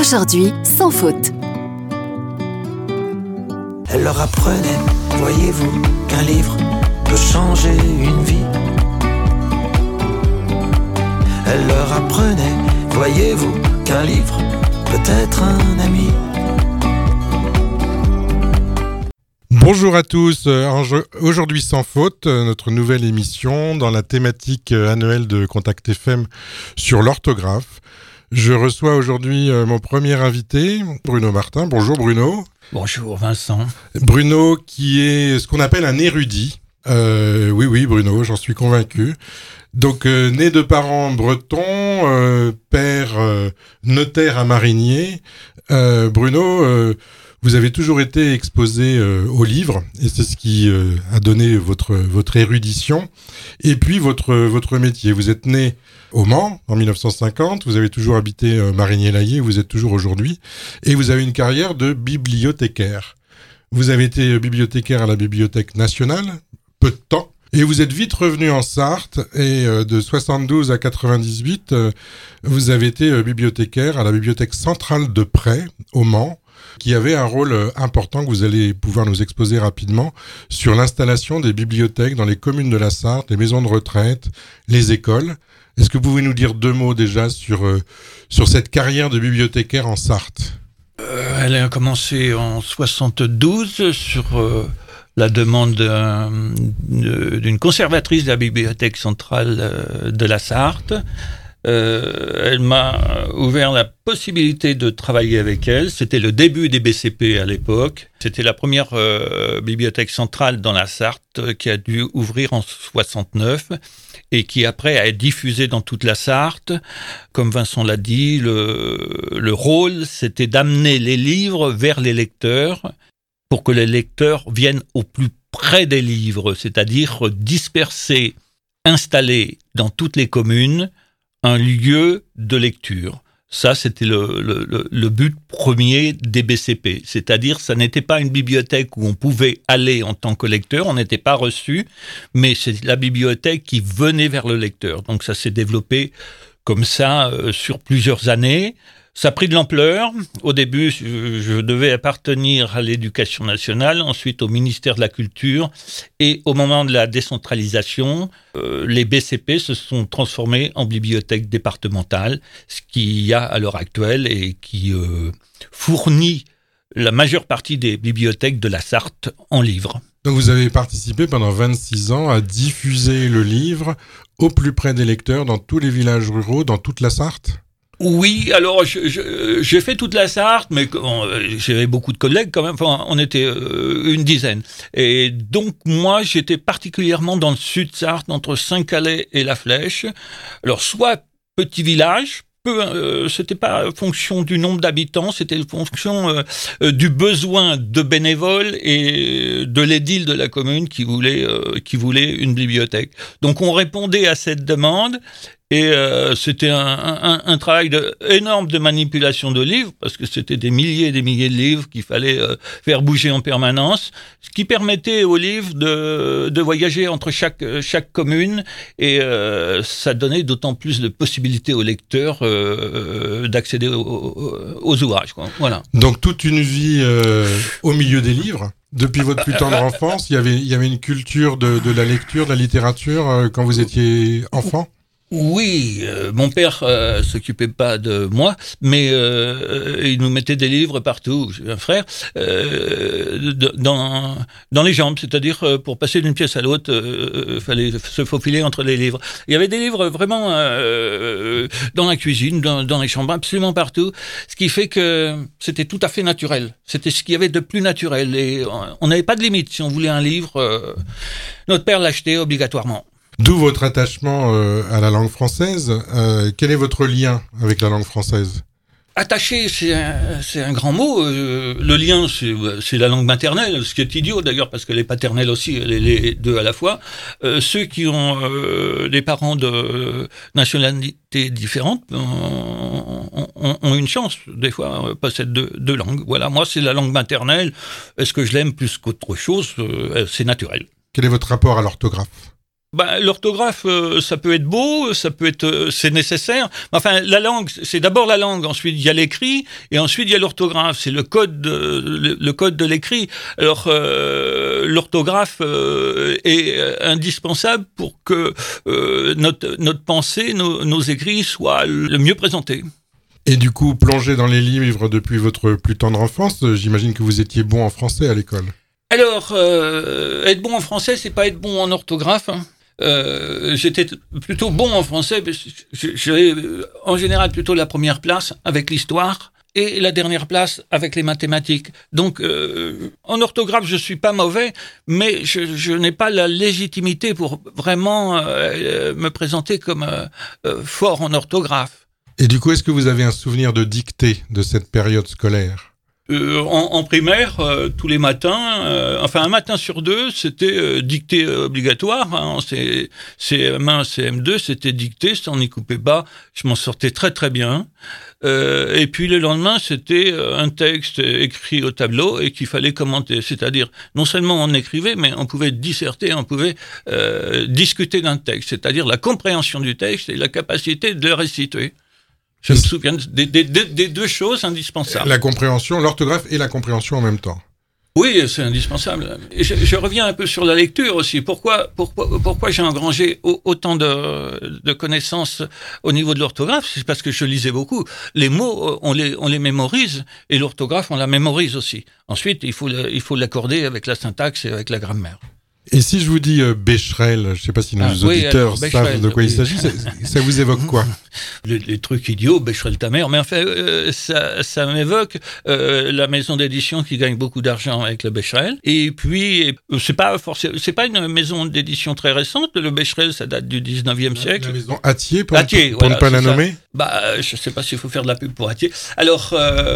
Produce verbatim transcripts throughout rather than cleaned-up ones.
Aujourd'hui, sans faute. Elle leur apprenait, voyez-vous, qu'un livre peut changer une vie. Elle leur apprenait, voyez-vous, qu'un livre peut être un ami. Bonjour à tous, aujourd'hui sans faute, notre nouvelle émission dans la thématique annuelle de Contact F M sur l'orthographe. Je reçois aujourd'hui mon premier invité, Bruno Martin. Bonjour Bruno. Bonjour Vincent. Bruno qui est ce qu'on appelle un érudit. Euh, oui, oui Bruno, j'en suis convaincu. Donc euh, né de parents bretons, euh, père euh, notaire à Marigné, euh, Bruno... Euh, Vous avez toujours été exposé euh, aux livres, et c'est ce qui euh, a donné votre votre érudition, et puis votre votre métier. Vous êtes né au Mans en dix-neuf cent cinquante, vous avez toujours habité euh, Marigné-l'Aillé, vous êtes toujours aujourd'hui, et vous avez une carrière de bibliothécaire. Vous avez été bibliothécaire à la Bibliothèque nationale, peu de temps, et vous êtes vite revenu en Sarthe, et euh, de soixante-douze à quatre-vingt-dix-huit, euh, vous avez été euh, bibliothécaire à la Bibliothèque centrale de Pray, au Mans, qui avait un rôle important que vous allez pouvoir nous exposer rapidement sur l'installation des bibliothèques dans les communes de la Sarthe, les maisons de retraite, les écoles. Est-ce que vous pouvez nous dire deux mots déjà sur, euh, sur cette carrière de bibliothécaire en Sarthe ? euh, Elle a commencé en soixante-douze sur euh, la demande d'un, d'une conservatrice de la bibliothèque centrale euh, de la Sarthe. Euh, elle m'a ouvert la possibilité de travailler avec elle. C'était le début des B C P à l'époque. C'était la première euh, bibliothèque centrale dans la Sarthe qui a dû ouvrir en soixante-neuf et qui après a été diffusée dans toute la Sarthe. Comme Vincent l'a dit, le, le rôle c'était d'amener les livres vers les lecteurs pour que les lecteurs viennent au plus près des livres, c'est-à-dire disperser, installer dans toutes les communes un lieu de lecture. Ça, c'était le, le, le but premier des B C P. C'est-à-dire, ça n'était pas une bibliothèque où on pouvait aller en tant que lecteur, on n'était pas reçu, mais c'est la bibliothèque qui venait vers le lecteur. Donc ça s'est développé comme ça euh, sur plusieurs années. Ça a pris de l'ampleur. Au début, je, je devais appartenir à l'Éducation nationale, ensuite au ministère de la Culture. Et au moment de la décentralisation, euh, les B C P se sont transformés en bibliothèques départementales, ce qu'il y a à l'heure actuelle et qui euh, fournit la majeure partie des bibliothèques de la Sarthe en livres. Donc vous avez participé pendant vingt-six ans à diffuser le livre au plus près des lecteurs dans tous les villages ruraux, dans toute la Sarthe ? Oui, alors je, je, j'ai fait toute la Sarthe, mais euh, j'avais beaucoup de collègues quand même, enfin, on était euh, une dizaine. Et donc moi, j'étais particulièrement dans le sud Sarthe, entre Saint-Calais et La Flèche. Alors soit petit village, peu, euh, c'était pas fonction du nombre d'habitants, c'était fonction euh, euh, du besoin de bénévoles et de l'édile de la commune qui voulait, euh, qui voulait une bibliothèque. Donc on répondait à cette demande. Et euh, c'était un, un, un travail de, énorme de manipulation de livres, parce que c'était des milliers et des milliers de livres qu'il fallait euh, faire bouger en permanence, ce qui permettait aux livres de, de voyager entre chaque, chaque commune, et euh, ça donnait d'autant plus de possibilités aux lecteurs euh, d'accéder aux, aux ouvrages, quoi. Voilà. Donc toute une vie euh, au milieu des livres. Depuis votre plus tendre enfance, il y avait, il y avait une culture de, de la lecture, de la littérature euh, quand vous étiez enfant ? Oui, euh, mon père euh, s'occupait pas de moi, mais euh, il nous mettait des livres partout. J'ai un frère euh, dans dans les jambes, c'est-à-dire euh, pour passer d'une pièce à l'autre, euh, fallait se faufiler entre les livres. Il y avait des livres vraiment euh, dans la cuisine, dans, dans les chambres, absolument partout. Ce qui fait que c'était tout à fait naturel. C'était ce qu'il y avait de plus naturel, et on n'avait pas de limite. Si on voulait un livre, euh, notre père l'achetait obligatoirement. D'où votre attachement euh, à la langue française. Euh, quel est votre lien avec la langue française ? Attaché, c'est un, c'est un grand mot. Euh, le lien, c'est, c'est la langue maternelle, ce qui est idiot d'ailleurs, parce qu'elle est paternelle aussi, les, les deux à la fois. Euh, ceux qui ont euh, des parents de nationalités différentes ont, ont, ont une chance, des fois, possèdent deux, deux langues. Voilà, moi, c'est la langue maternelle. Est-ce que je l'aime plus qu'autre chose ? euh, C'est naturel. Quel est votre rapport à l'orthographe ? Ben, l'orthographe, euh, ça peut être beau, ça peut être, euh, c'est nécessaire. Enfin, la langue, c'est d'abord la langue. Ensuite, il y a l'écrit, et ensuite il y a l'orthographe. C'est le code, de, le, le code de l'écrit. Alors, euh, l'orthographe euh, est indispensable pour que euh, notre notre pensée, nos, nos écrits soient le mieux présentés. Et du coup, plongé dans les livres depuis votre plus tendre enfance, j'imagine que vous étiez bon en français à l'école. Alors, euh, être bon en français, c'est pas être bon en orthographe. Hein. Euh, j'étais plutôt bon en français, j'avais en général plutôt la première place avec l'histoire et la dernière place avec les mathématiques. Donc, euh, en orthographe, je suis pas mauvais, mais je, je n'ai pas la légitimité pour vraiment euh, me présenter comme euh, euh, fort en orthographe. Et du coup, est-ce que vous avez un souvenir de dictée de cette période scolaire ? Euh, en, en primaire, euh, tous les matins, euh, enfin un matin sur deux, c'était euh, dictée obligatoire. Hein, c'est C M un, C M deux, c'était dictée, ça on n'y coupait pas. Je m'en sortais très très bien. Euh, et puis le lendemain, c'était un texte écrit au tableau et qu'il fallait commenter. C'est-à-dire, non seulement on écrivait, mais on pouvait disserter, on pouvait euh, discuter d'un texte. C'est-à-dire la compréhension du texte et la capacité de le réciter. Je me souviens des, des, des, des deux choses indispensables. La compréhension, l'orthographe et la compréhension en même temps. Oui, c'est indispensable. Et je, je reviens un peu sur la lecture aussi. Pourquoi, pourquoi, pourquoi j'ai engrangé autant de, de connaissances au niveau de l'orthographe ? C'est parce que je lisais beaucoup. Les mots, on les, on les mémorise, et l'orthographe, on la mémorise aussi. Ensuite, il faut, le, il faut l'accorder avec la syntaxe et avec la grammaire. Et si je vous dis euh, Becherel, je ne sais pas si nos ah, auditeurs oui, alors, savent de quoi oui. il s'agit, ça, ça vous évoque quoi ? les, les trucs idiots, Becherel ta mère, mais en fait, euh, ça, ça m'évoque euh, la maison d'édition qui gagne beaucoup d'argent avec le Becherel. Et puis, euh, c'est pas forcément, c'est pas une maison d'édition très récente. Le Becherel, ça date du dix-neuvième siècle. La maison Hatier, pour, Hatier, pour voilà, ne pas la ça. nommer ? Bah, je sais pas s'il faut faire de la pub pour Hatier. Alors,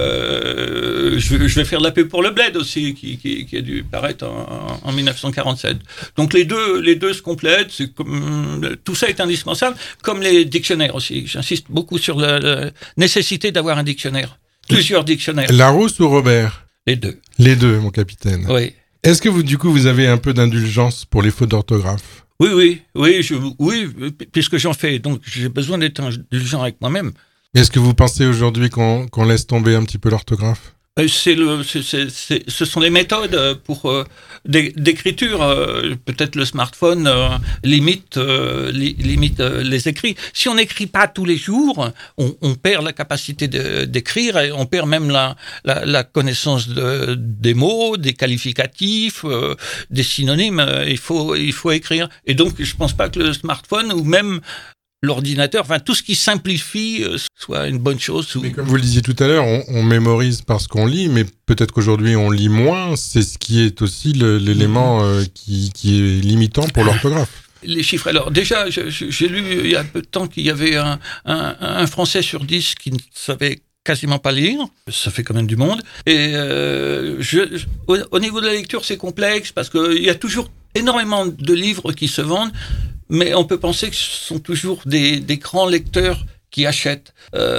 euh, je, vais, je vais faire de la pub pour le Bled aussi, qui, qui, qui a dû paraître en, en dix-neuf cent quarante-sept. Donc les deux, les deux se complètent. C'est comme, tout ça est indispensable, comme les dictionnaires aussi. J'insiste beaucoup sur la, la nécessité d'avoir un dictionnaire, plusieurs dictionnaires. Larousse ou Robert ? Les deux. Les deux, mon capitaine. Oui. Est-ce que vous, du coup, vous avez un peu d'indulgence pour les fautes d'orthographe ? Oui, oui, oui, je, oui, puisque j'en fais, donc j'ai besoin d'être indulgent avec moi-même. Est-ce que vous pensez aujourd'hui qu'on, qu'on laisse tomber un petit peu l'orthographe ? C'est le, c'est, c'est, c'est, ce sont les méthodes pour euh, d'écriture. Euh, peut-être le smartphone euh, limite, euh, li, limite euh, les écrits. Si on n'écrit pas tous les jours, on, on perd la capacité de, d'écrire et on perd même la, la, la connaissance de, des mots, des qualificatifs, euh, des synonymes. Il faut, il faut écrire. Et donc, je pense pas que le smartphone ou même l'ordinateur, enfin tout ce qui simplifie euh, soit une bonne chose. Ou... Mais comme vous le disiez tout à l'heure, on, on mémorise parce qu'on lit, mais peut-être qu'aujourd'hui on lit moins. C'est ce qui est aussi le, l'élément euh, qui, qui est limitant pour l'orthographe. Les chiffres. Alors déjà, je, je, j'ai lu il y a peu de temps qu'il y avait un, un, un Français sur dix qui ne savait quasiment pas lire. Ça fait quand même du monde. Et euh, je, je, au, au niveau de la lecture, c'est complexe parce qu'il y a toujours énormément de livres qui se vendent. Mais on peut penser que ce sont toujours des, des grands lecteurs qui achètent.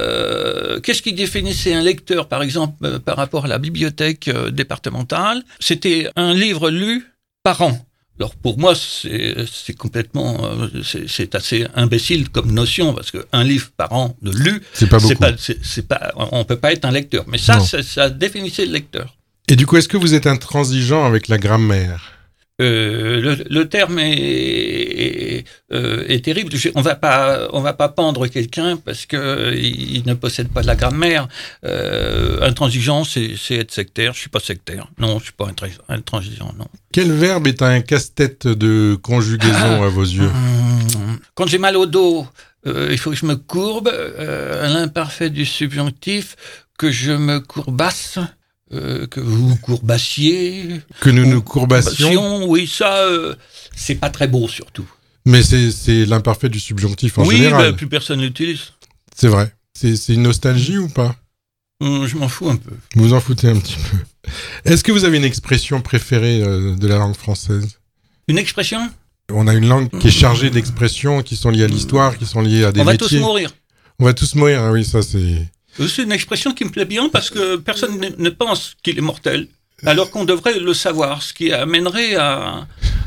Euh, qu'est-ce qui définissait un lecteur, par exemple, euh, par rapport à la bibliothèque euh, départementale ? C'était un livre lu par an. Alors pour moi, c'est, c'est complètement, euh, c'est, c'est assez imbécile comme notion parce qu'un livre par an de lu, c'est pas beaucoup. C'est pas, c'est, c'est pas, on peut pas être un lecteur. Mais ça, ça, ça définissait le lecteur. Et du coup, est-ce que vous êtes intransigeant avec la grammaire ? Euh, le, le terme est, est, euh, est terrible. On va pas, on va pas pendre quelqu'un parce que euh, il ne possède pas de la grammaire. Euh, intransigeant, c'est, c'est être sectaire. Je suis pas sectaire. Non, je suis pas intransigeant. Non. Quel verbe est un casse-tête de conjugaison ah, à vos yeux ? Quand j'ai mal au dos, euh, il faut que je me courbe. Euh, à l'imparfait du subjonctif, que je me courbasse. Euh, que vous courbassiez. Que nous nous courbassions. Oui, ça, euh, c'est pas très beau surtout. Mais c'est, c'est l'imparfait du subjonctif en oui, général. Oui, bah, plus personne l'utilise. C'est vrai. C'est, c'est une nostalgie ou pas ? Hum, Je m'en fous un peu. Vous vous en foutez un petit peu. Est-ce que vous avez une expression préférée euh, de la langue française ? Une expression ? On a une langue qui est chargée d'expressions qui sont liées à l'histoire, qui sont liées à des On métiers. On va tous mourir. On va tous mourir, ah oui, ça c'est... C'est une expression qui me plaît bien parce que personne ne pense qu'il est mortel, alors qu'on devrait le savoir, ce qui amènerait à,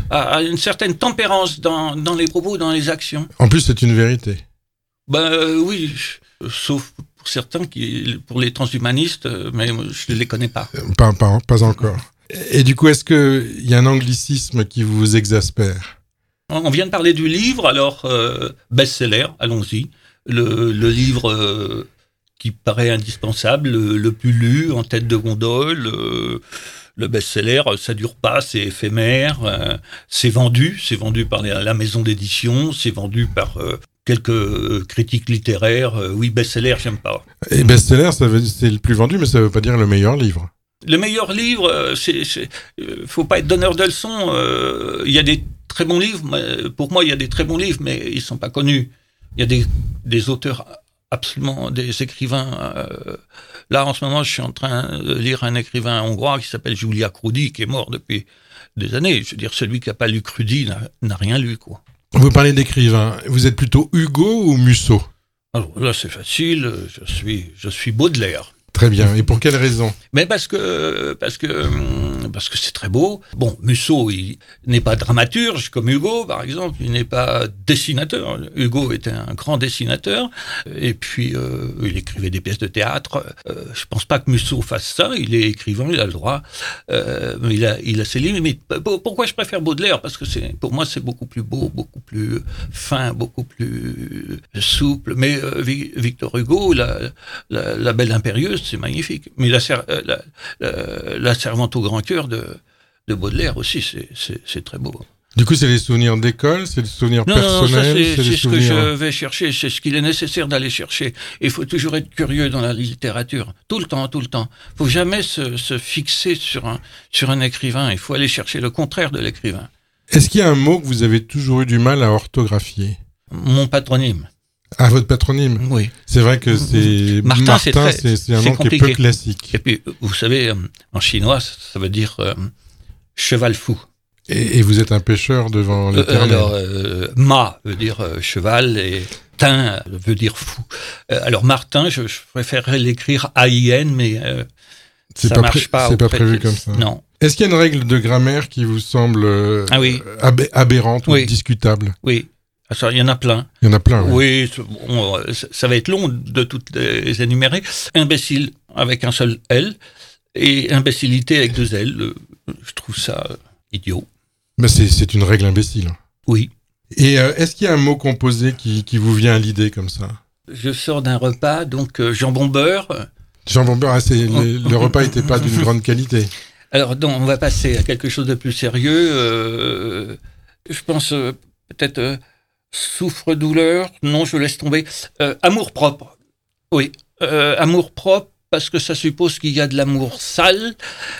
a, a une certaine tempérance dans, dans les propos, dans les actions. En plus, c'est une vérité. Ben euh, oui, je, sauf pour certains, qui, pour les transhumanistes, mais je ne les connais pas. Pas, pas, pas encore. Et du coup, est-ce qu'il y a un anglicisme qui vous exaspère ? On vient de parler du livre, alors euh, best-seller, allons-y. Le, le livre euh, qui paraît indispensable, le, le plus lu, en tête de gondole, euh, le best-seller, ça dure pas, c'est éphémère, euh, c'est vendu, c'est vendu par la, la maison d'édition, c'est vendu par euh, quelques euh, critiques littéraires. Euh, oui, best-seller, j'aime pas. Et best-seller, ça veut, c'est le plus vendu, mais ça veut pas dire le meilleur livre. Le meilleur livre, c'est, c'est euh, faut pas être donneur de leçons. Euh, il y a des très bons livres, mais pour moi, il y a des très bons livres, mais ils sont pas connus. Il y a des, des auteurs absolument, des écrivains. Euh, là, en ce moment, je suis en train de lire un écrivain hongrois qui s'appelle Julia Krudi, qui est mort depuis des années. Je veux dire, celui qui n'a pas lu Krudi n'a, n'a rien lu, quoi. Vous parlez d'écrivains. Vous êtes plutôt Hugo ou Musso ? Alors là, c'est facile. Je suis, je suis Baudelaire. Très bien. Et pour quelle raison ? Mais parce que parce que parce que c'est très beau. Bon, Musso, il n'est pas dramaturge comme Hugo, par exemple. Il n'est pas dessinateur. Hugo était un grand dessinateur. Et puis euh, il écrivait des pièces de théâtre. Euh, je pense pas que Musso fasse ça. Il est écrivain, il a le droit. Euh, il a il a ses limites. Mais pourquoi je préfère Baudelaire ? Parce que c'est pour moi c'est beaucoup plus beau, beaucoup plus fin, beaucoup plus souple. Mais euh, Victor Hugo, la, la la Belle Impérieuse, c'est magnifique. Mais la, la, la, la Servante au grand cœur de, de Baudelaire aussi, c'est, c'est, c'est très beau. Du coup, c'est les souvenirs d'école, c'est les souvenirs non, personnels, non, ça, c'est, c'est, c'est les ce souvenirs... que je vais chercher, c'est ce qu'il est nécessaire d'aller chercher. Il faut toujours être curieux dans la littérature, tout le temps, tout le temps. Il faut jamais se, se fixer sur un, sur un écrivain. Il faut aller chercher le contraire de l'écrivain. Est-ce qu'il y a un mot que vous avez toujours eu du mal à orthographier ? Mon patronyme. Ah, votre patronyme ? Oui. C'est vrai que c'est... Martin, Martin c'est, très, c'est, c'est un c'est nom compliqué. qui est peu classique. Et puis, vous savez, en chinois, ça veut dire euh, cheval fou. Et, et vous êtes un pêcheur devant l'Éternel. Euh, alors, euh, ma veut dire euh, cheval et tin veut dire fou. Euh, alors, Martin, je, je préférerais l'écrire A I N, mais euh, c'est ça pas marche pré- pas. C'est pas fait, prévu comme ça. Non. Est-ce qu'il y a une règle de grammaire qui vous semble euh, ah oui. ab- aberrante oui. ou discutable ? Oui. Alors, il y en a plein. Il y en a plein, oui. Oui, bon, ça va être long de toutes les énumérer. Imbécile avec un seul L et imbécilité avec deux L. Je trouve ça idiot. Mais c'est, c'est une règle imbécile. Oui. Et euh, est-ce qu'il y a un mot composé qui, qui vous vient à l'idée comme ça ? Je sors d'un repas, donc euh, jambon beurre. Jambon beurre, ah, c'est, le, le repas n'était pas d'une grande qualité. Alors, donc, on va passer à quelque chose de plus sérieux. Euh, je pense euh, peut-être euh, souffre-douleur. Non, je laisse tomber. Euh, amour-propre. Oui, euh, amour-propre. Parce que ça suppose qu'il y a de l'amour sale,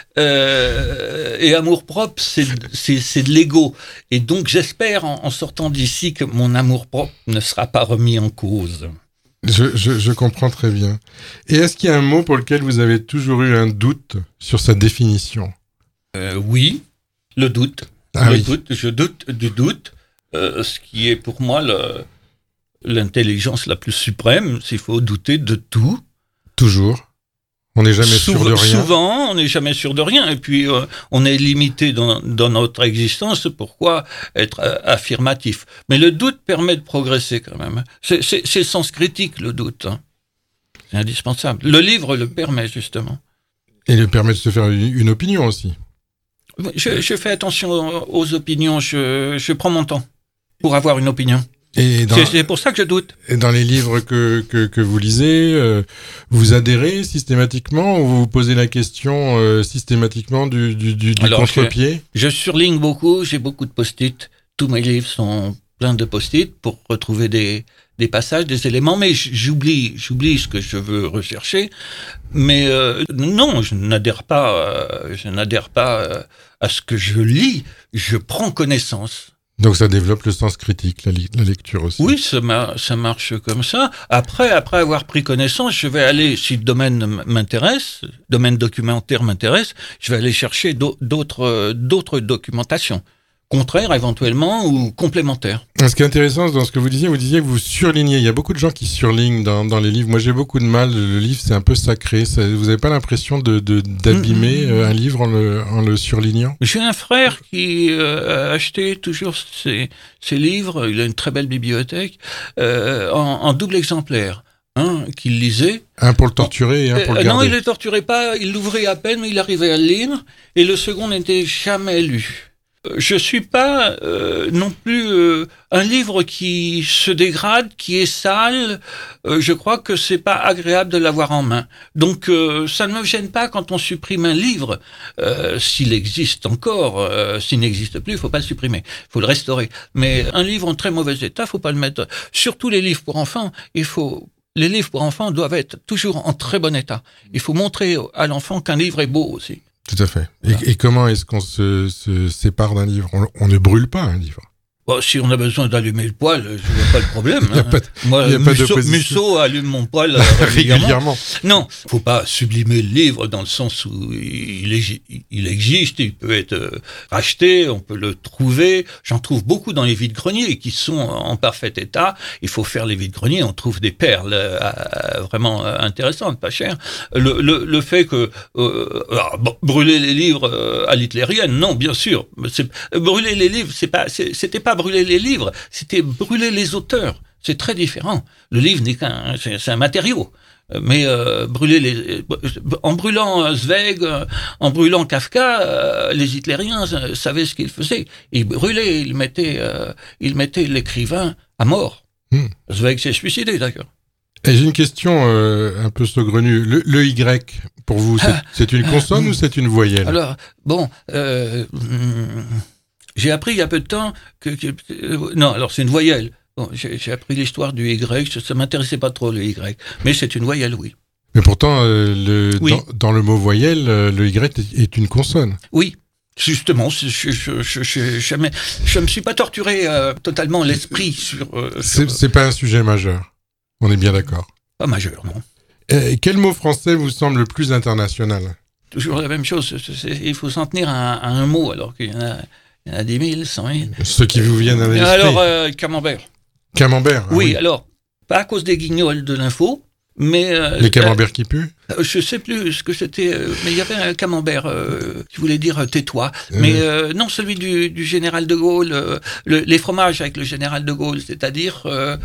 euh, et amour-propre, c'est, c'est, c'est de l'ego. Et donc, j'espère, en, en sortant d'ici, que mon amour-propre ne sera pas remis en cause. Je, je, je comprends très bien. Et est-ce qu'il y a un mot pour lequel vous avez toujours eu un doute sur sa définition ? euh, Oui, le doute. Ah le oui. doute. Je doute du doute, euh, ce qui est pour moi le, l'intelligence la plus suprême. C'est qu'il faut douter de tout. Toujours. On n'est jamais Souvent, sûr de rien. Souvent, on n'est jamais sûr de rien. Et puis, euh, on est limité dans, dans notre existence. Pourquoi être euh, affirmatif ? Mais le doute permet de progresser quand même. C'est, c'est, c'est le sens critique, le doute. Hein. C'est indispensable. Le livre le permet, justement. Et le permet de se faire une, une opinion aussi. Je, je fais attention aux opinions. Je, je prends mon temps pour avoir une opinion. Et dans, c'est, c'est pour ça que je doute. Et dans les livres que, que, que vous lisez, euh, vous adhérez systématiquement ou vous vous posez la question euh, systématiquement du, du, du, du Alors, contre-pied ? je, je surligne beaucoup, j'ai beaucoup de post-it. Tous mes livres sont pleins de post-it pour retrouver des, des passages, des éléments, mais j'oublie, j'oublie ce que je veux rechercher. Mais euh, non, je n'adhère pas, euh, je n'adhère pas euh, à ce que je lis. Je prends connaissance. Donc ça développe le sens critique, la, li- la lecture aussi. Oui, ça, mar- ça marche comme ça. Après, après avoir pris connaissance, je vais aller, si le domaine m'intéresse, le domaine documentaire m'intéresse, je vais aller chercher d'autres, d'autres documentations. contraires éventuellement ou complémentaires. Ce qui est intéressant dans ce que vous disiez, vous disiez que vous surlignez. Il y a beaucoup de gens qui surlignent dans, dans les livres. Moi, j'ai beaucoup de mal. Le livre, c'est un peu sacré. Ça, vous n'avez pas l'impression de, de, d'abîmer mmh. un livre en le, en le surlignant? J'ai un frère qui euh, a acheté toujours ses, ses livres. Il a une très belle bibliothèque euh, en, en double exemplaire. Un qu'il lisait. Un pour le torturer et un pour le euh, garder. Non, il ne le torturait pas. Il l'ouvrait à peine, mais il arrivait à le lire. Et le second n'était jamais lu. Je suis pas euh, non plus euh, un livre qui se dégrade, qui est sale. Euh, je crois que c'est pas agréable de l'avoir en main. Donc euh, ça ne me gêne pas quand on supprime un livre, euh, s'il existe encore. Euh, s'il n'existe plus, il faut pas le supprimer, il faut le restaurer. Mais un livre en très mauvais état, faut pas le mettre. Surtout les livres pour enfants, il faut. Les livres pour enfants doivent être toujours en très bon état. Il faut montrer à l'enfant qu'un livre est beau aussi. Tout à fait. Et, et comment est-ce qu'on se, se sépare d'un livre? on, on ne brûle pas un livre. Bon, si on a besoin d'allumer le poêle, je vois pas le problème. Il y a pas de, Moi, il y a Musso, pas Musso allume mon poêle régulièrement. régulièrement. Non, faut pas sublimer le livre dans le sens où il, est, il existe, il peut être racheté, on peut le trouver. J'en trouve beaucoup dans les vides-greniers qui sont en parfait état. Il faut faire les vides-greniers, on trouve des perles euh, vraiment intéressantes, pas chères. Le, le, le fait que euh, alors, bon, brûler les livres euh, à l'hitlérienne, non, bien sûr. C'est, brûler les livres, c'est pas, c'est, c'était pas brûler les livres, c'était brûler les auteurs. C'est très différent. Le livre n'est qu'un, c'est, c'est un matériau. Mais euh, brûler les, en brûlant Zweig, en brûlant Kafka, euh, les hitlériens savaient ce qu'ils faisaient. Ils brûlaient, ils mettaient, euh, ils mettaient l'écrivain à mort. Hmm. Zweig s'est suicidé d'ailleurs. Et j'ai une question euh, un peu saugrenue. Le, le Y, pour vous, c'est, c'est une consonne ou c'est une voyelle? Alors, bon... Euh, J'ai appris il y a peu de temps que... que euh, non, alors c'est une voyelle. Bon, j'ai, j'ai appris l'histoire du Y, ça, ça m'intéressait pas trop le Y. Mais c'est une voyelle, oui. Mais pourtant, euh, le, oui. dans, dans le mot voyelle, euh, le Y est, est une consonne. Oui. Justement, je je je je je, je, me, je me suis pas torturé euh, totalement l'esprit sur... Euh, c'est, sur c'est pas un sujet majeur. On est bien d'accord. Pas majeur, non. Et quel mot français vous semble le plus international? Toujours la même chose. C'est, c'est, il faut s'en tenir à, à un mot, alors qu'il y en a... Il y en a dix mille, cent mille. Ceux qui vous viennent à l'esprit. Alors, euh, Camembert. Camembert. Ah oui, oui, alors, pas à cause des guignols de l'info, mais... Euh, Les camemberts euh, qui puent euh, Je sais plus ce que c'était, euh, mais il y avait un camembert euh, qui voulait dire euh, tais-toi. Euh... Mais euh, non, celui du, du général de Gaulle, euh, le, les fromages avec le général de Gaulle, c'est-à-dire euh,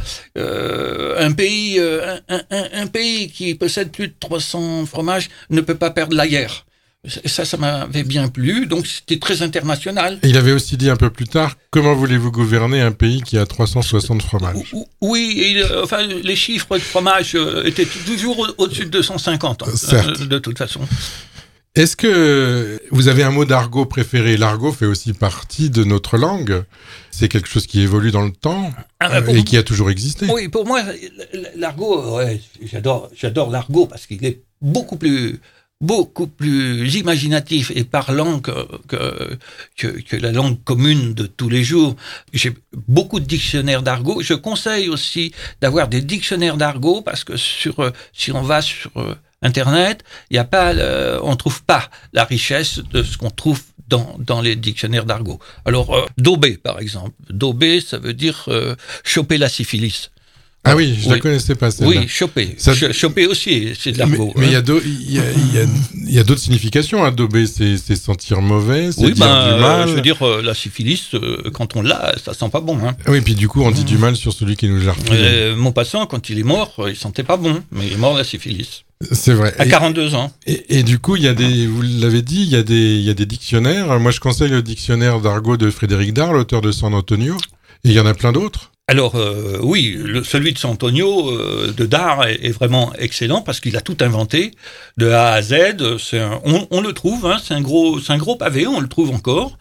euh, un pays euh, un, un, un pays qui possède plus de trois cents fromages ne peut pas perdre la guerre. Ça, ça m'avait bien plu, donc c'était très international. Et il avait aussi dit un peu plus tard, comment voulez-vous gouverner un pays qui a trois cent soixante fromages? Oui, et, enfin, les chiffres de fromage étaient toujours au- au-dessus de deux cent cinquante, hein, certes. de toute façon. Est-ce que vous avez un mot d'argot préféré? L'argot fait aussi partie de notre langue. C'est quelque chose qui évolue dans le temps ah bah et qui a toujours existé. Oui, pour moi, l'argot, ouais, j'adore, j'adore l'argot parce qu'il est beaucoup plus... beaucoup plus imaginatif et parlant que, que, que, que la langue commune de tous les jours. J'ai beaucoup de dictionnaires d'argot. Je conseille aussi d'avoir des dictionnaires d'argot parce que sur, si on va sur Internet, il y a pas, le, on trouve pas la richesse de ce qu'on trouve dans, dans les dictionnaires d'argot. Alors, euh, daubé, par exemple. Daubé, ça veut dire euh, choper la syphilis. Ah oui, je ne oui. la connaissais pas celle-là. Oui, choper. Ça... Ch- choper aussi, c'est de l'argot. Mais il hein. y, y, y, y a d'autres significations. Adober, c'est, c'est sentir mauvais, c'est oui, dire ben, du mal. Euh, je veux dire, euh, la syphilis, euh, quand on l'a, ça sent pas bon. Hein. Oui, puis du coup, on dit mmh. du mal sur celui qui nous l'a refilé. Euh, mon patient, quand il est mort, il sentait pas bon, mais il est mort de la syphilis. C'est vrai. À quarante-deux ans. Et, et du coup, il y a des, vous l'avez dit, il y a des, il y a des dictionnaires. Moi, je conseille le dictionnaire d'argot de Frédéric Dard, l'auteur de San Antonio. Et il y en a plein d'autres. Alors euh, oui, le, celui de San Antonio euh, de Dard est, est vraiment excellent parce qu'il a tout inventé de A à Z. C'est un, on, on le trouve, hein, c'est un gros, c'est un gros pavé, on le trouve encore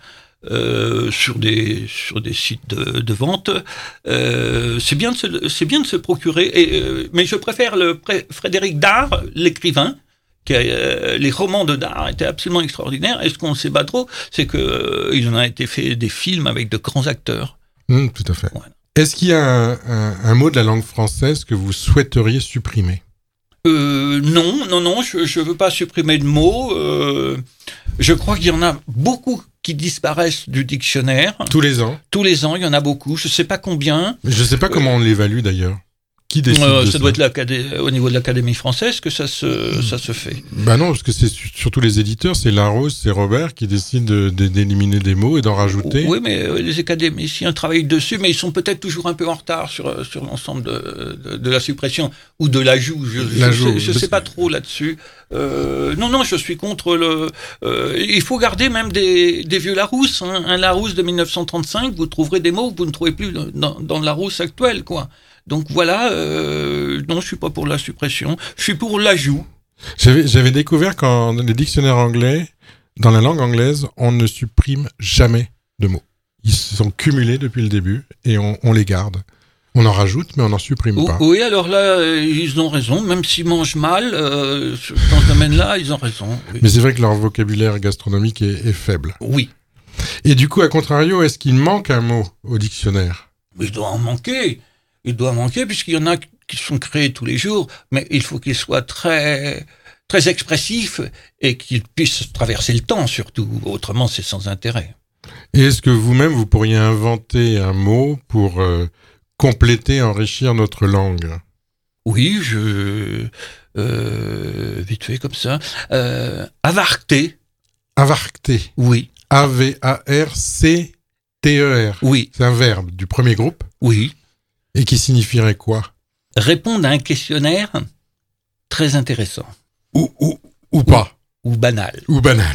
euh, sur des sur des sites de, de vente. Euh, c'est bien de se, c'est bien de se procurer. Et, euh, mais je préfère le pré, Frédéric Dard, l'écrivain. Que, euh, les romans de Dard étaient absolument extraordinaires. Et ce qu'on ne sait pas trop, c'est que euh, il en a été fait des films avec de grands acteurs. Mmh, tout à fait. Voilà. Est-ce qu'il y a un, un, un mot de la langue française que vous souhaiteriez supprimer? euh, Non, non, non, je ne veux pas supprimer de mots. Euh, Je crois qu'il y en a beaucoup qui disparaissent du dictionnaire. Tous les ans. Tous les ans, il y en a beaucoup. Je ne sais pas combien. Mais je ne sais pas comment on l'évalue d'ailleurs. Qui décide euh, de ça ça doit être l'acadé- au niveau de l'Académie française que ça se, ça se fait. Bah non, parce que c'est su- surtout les éditeurs, c'est Larose, c'est Robert qui décident de, de, d'éliminer des mots et d'en rajouter. Oui, mais euh, les académiciens travaillent dessus, mais ils sont peut-être toujours un peu en retard sur, sur l'ensemble de, de, de la suppression ou de l'ajout. Je ne L'ajout, sais, sais pas trop là-dessus. Euh, non, non, je suis contre le... Euh, il faut garder même des, des vieux Larousse. Hein. Un Larousse de mille neuf cent trente-cinq, vous trouverez des mots que vous ne trouvez plus dans, dans le Larousse actuel, quoi. Donc voilà, euh, non, je suis pas pour la suppression, je suis pour l'ajout. J'avais, j'avais découvert qu'en les dictionnaires anglais, dans la langue anglaise, on ne supprime jamais de mots. Ils sont cumulés depuis le début et on, on les garde. On en rajoute, mais on n'en supprime pas. Oui, alors là, ils ont raison, même s'ils mangent mal, euh, dans ce domaine-là, ils ont raison. Oui. Mais c'est vrai que leur vocabulaire gastronomique est, est faible. Oui. Et du coup, à contrario, est-ce qu'il manque un mot au dictionnaire ? Il doit en manquer. Il doit manquer puisqu'il y en a qui sont créés tous les jours, mais il faut qu'ils soient très, très expressifs et qu'ils puissent traverser le temps surtout. Autrement, c'est sans intérêt. Et est-ce que vous-même, vous pourriez inventer un mot pour euh, compléter, enrichir notre langue ? Oui, je... Euh, vite fait comme ça. Euh, avarté. Avarté. Oui. A V A R C T E R. Oui. C'est un verbe du premier groupe. Oui. Et qui signifierait quoi ? Répondre à un questionnaire très intéressant. Ou, ou, ou pas. Ou banal. Ou banal.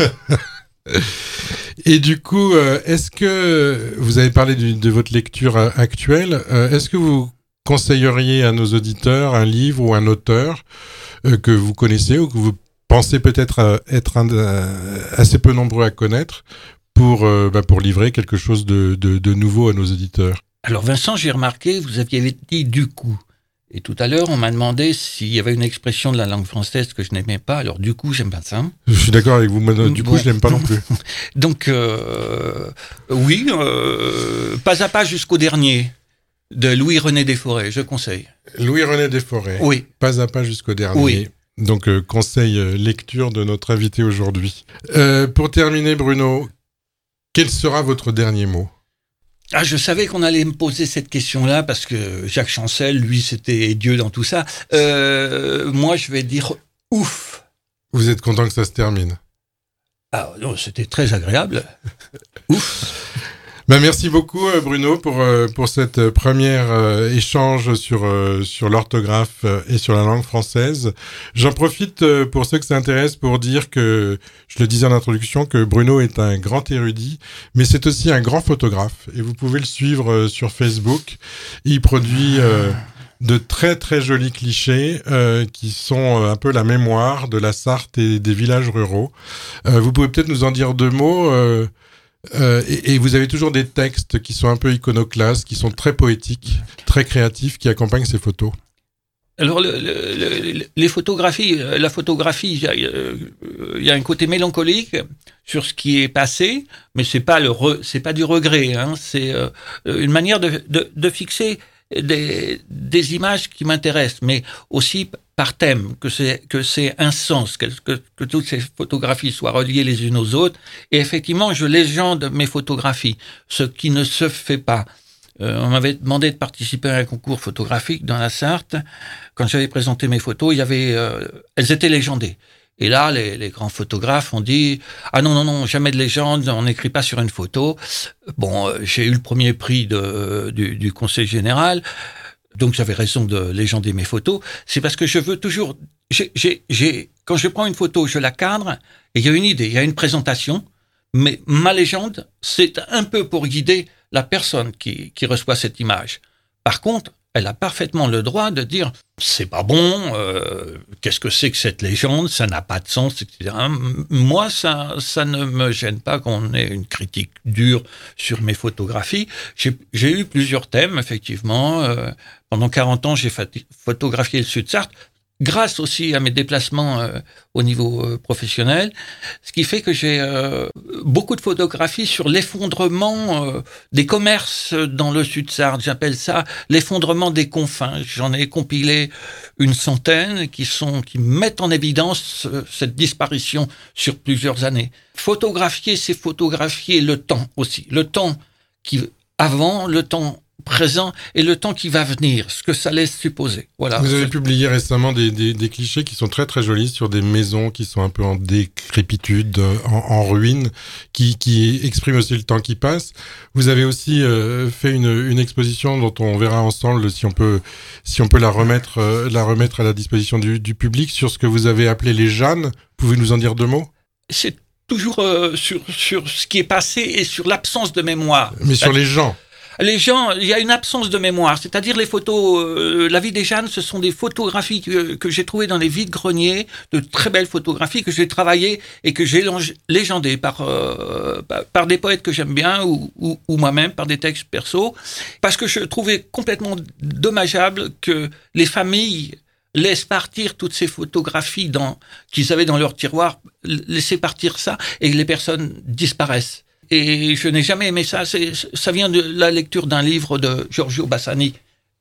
Et du coup, euh, est-ce que, vous avez parlé du, de votre lecture euh, actuelle, euh, est-ce que vous conseilleriez à nos auditeurs un livre ou un auteur euh, que vous connaissez ou que vous pensez peut-être euh, être un, euh, assez peu nombreux à connaître pour, euh, bah, pour livrer quelque chose de, de, de nouveau à nos auditeurs ? Alors Vincent, j'ai remarqué, vous aviez dit du coup. Et tout à l'heure, on m'a demandé s'il y avait une expression de la langue française que je n'aimais pas. Alors du coup, j'aime pas ça. Je suis d'accord avec vous, moi, du coup, bon. je l'aime pas non plus. Donc, euh, oui, euh, pas à pas jusqu'au dernier, de Louis-René Desforêts, je conseille. Louis-René Desforêts. Oui. Pas à pas jusqu'au dernier. Oui. Donc, euh, conseil euh, lecture de notre invité aujourd'hui. Euh, pour terminer, Bruno, quel sera votre dernier mot ? Ah, je savais qu'on allait me poser cette question-là parce que Jacques Chancel, lui, c'était Dieu dans tout ça. Euh, moi, je vais dire ouf. Vous êtes content que ça se termine ? Ah non, c'était très agréable. Ouf. Ben, merci beaucoup Bruno pour euh, pour cette première euh, échange sur euh, sur l'orthographe euh, et sur la langue française. J'en profite euh, pour ceux que ça intéresse pour dire que je le disais en introduction que Bruno est un grand érudit, mais c'est aussi un grand photographe et vous pouvez le suivre euh, sur Facebook. Il produit euh, de très très jolis clichés euh, qui sont euh, un peu la mémoire de la Sarthe et des villages ruraux. Euh, vous pouvez peut-être nous en dire deux mots. Euh, Euh, et, et vous avez toujours des textes qui sont un peu iconoclastes, qui sont très poétiques, très créatifs, qui accompagnent ces photos. Alors, le, le, le, les photographies, la photographie, il y, a, il y a un côté mélancolique sur ce qui est passé, mais c'est pas le, re, c'est pas du regret, hein, c'est euh, une manière de, de, de fixer des, des images qui m'intéressent, mais aussi par thème, que c'est, que c'est un sens, que, que, que toutes ces photographies soient reliées les unes aux autres. Et effectivement, je légende mes photographies, ce qui ne se fait pas. Euh, on m'avait demandé de participer à un concours photographique dans la Sarthe. Quand j'avais présenté mes photos, il y avait, euh, elles étaient légendées. Et là, les, les grands photographes ont dit « Ah non, non, non, jamais de légende, on n'écrit pas sur une photo. » Bon, euh, j'ai eu le premier prix de, du, du Conseil général, donc j'avais raison de légender mes photos. C'est parce que je veux toujours... J'ai, j'ai, j'ai, quand je prends une photo, je la cadre, et il y a une idée, il y a une présentation, mais ma légende, c'est un peu pour guider la personne qui, qui reçoit cette image. Par contre, elle a parfaitement le droit de dire « c'est pas bon, euh, qu'est-ce que c'est que cette légende, ça n'a pas de sens, et cetera » Moi, ça, ça ne me gêne pas qu'on ait une critique dure sur mes photographies. J'ai, j'ai eu plusieurs thèmes, effectivement. Euh, pendant quarante ans, j'ai photographié le Sud-Sarthe. grâce aussi à mes déplacements euh, au niveau euh, professionnel, ce qui fait que j'ai euh, beaucoup de photographies sur l'effondrement euh, des commerces dans le Sud-Sarthe. J'appelle ça l'effondrement des confins. J'en ai compilé une centaine qui sont qui mettent en évidence euh, cette disparition sur plusieurs années. Photographier, c'est photographier le temps aussi, le temps qui avant, le temps présent et le temps qui va venir, ce que ça laisse supposer. Voilà. Vous avez publié récemment des, des, des clichés qui sont très très jolis sur des maisons qui sont un peu en décrépitude, en, en ruine, qui, qui expriment aussi le temps qui passe. Vous avez aussi euh, fait une, une exposition dont on verra ensemble si on peut, si on peut la remettre, euh, la remettre à la disposition du, du public sur ce que vous avez appelé les Jeannes. Pouvez-vous nous en dire deux mots ? C'est toujours euh, sur, sur ce qui est passé et sur l'absence de mémoire. Mais sur les gens. Les gens, il y a une absence de mémoire, c'est-à-dire les photos, euh, la vie des Jeannes, ce sont des photographies que, que j'ai trouvées dans les vides-greniers, de très belles photographies que j'ai travaillées et que j'ai légendées par, euh, par, par des poètes que j'aime bien ou, ou, ou moi-même, par des textes perso, parce que je trouvais complètement dommageable que les familles laissent partir toutes ces photographies dans, qu'ils avaient dans leur tiroir, laisser partir ça et les personnes disparaissent. Et je n'ai jamais aimé ça. C'est, ça vient de la lecture d'un livre de Giorgio Bassani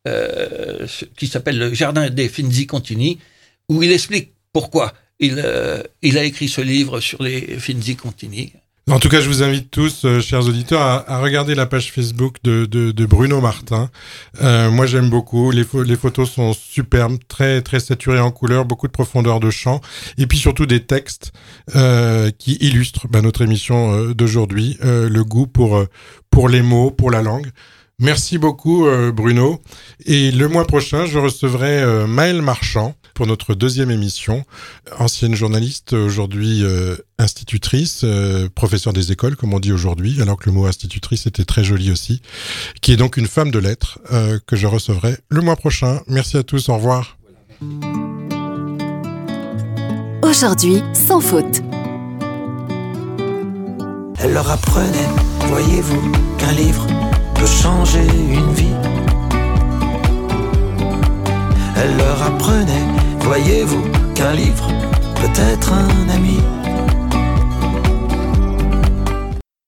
euh, qui s'appelle Le Jardin des Finzi Contini, où il explique pourquoi il, euh, il a écrit ce livre sur les Finzi Contini. En tout cas, je vous invite tous, euh, chers auditeurs, à, à regarder la page Facebook de, de, de Bruno Martin. Euh, moi, j'aime beaucoup. Les, pho- les photos sont superbes, très très saturées en couleurs, beaucoup de profondeur de champ, et puis surtout des textes euh, qui illustrent bah, notre émission euh, d'aujourd'hui, euh, le goût pour euh, pour les mots, pour la langue. Merci beaucoup, euh, Bruno. Et le mois prochain, je recevrai euh, Maëlle Marchand pour notre deuxième émission. Ancienne journaliste, aujourd'hui euh, institutrice, euh, professeure des écoles, comme on dit aujourd'hui, alors que le mot institutrice était très joli aussi, qui est donc une femme de lettres euh, que je recevrai le mois prochain. Merci à tous, au revoir. Aujourd'hui, sans faute. Elle leur apprenait, voyez-vous, qu'un livre peut changer une vie. Elle leur apprenait, voyez-vous, qu'un livre peut être un ami.